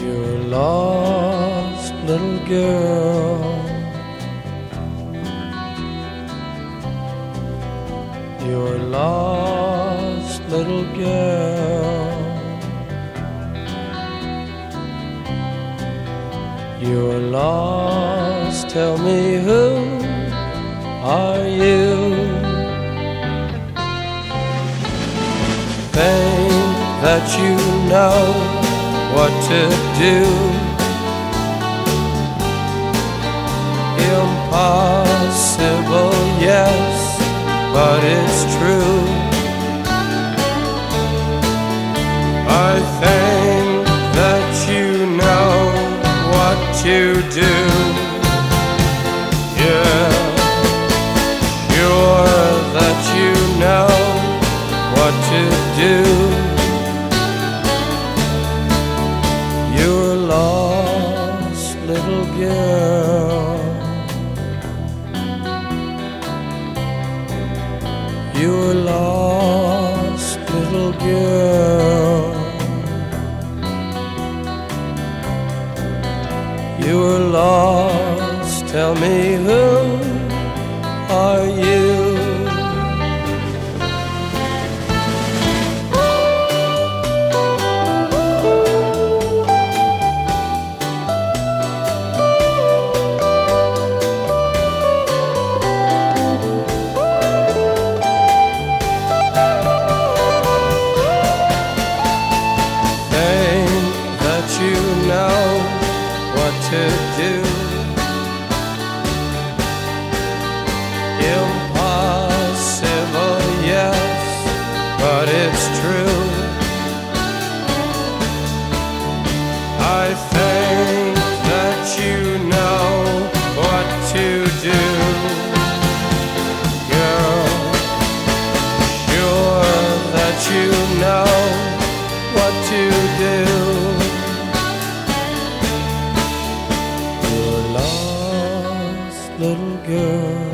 You're a lost little girl. You're a lost little girl. You're lost, tell me who are you? Think that you know what to do. Impossible, yes, but it's true. I think that you know what to do. Yeah, sure that you know what to do. You're a lost little girl. You're a lost little girl. You're lost, tell me who are you? You know what to do. Impossible, yes, but it's true. I think that you know what to do. Girl, sure that you know what to do. Little girl.